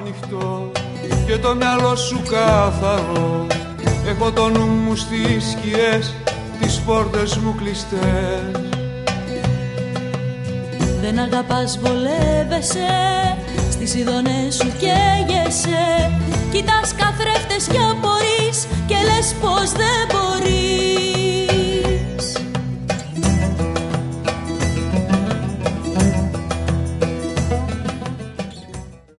ανοιχτό και το μυαλό σου καθαρό. Έχω το νου μου στις σκιές, τις πόρτες μου κλειστές. Δεν αγαπάς, βολεύεσαι, στις ειδονές σου καίγεσαι. Κοιτάς καθρέφτες και απορείς και λες πως δεν μπορείς.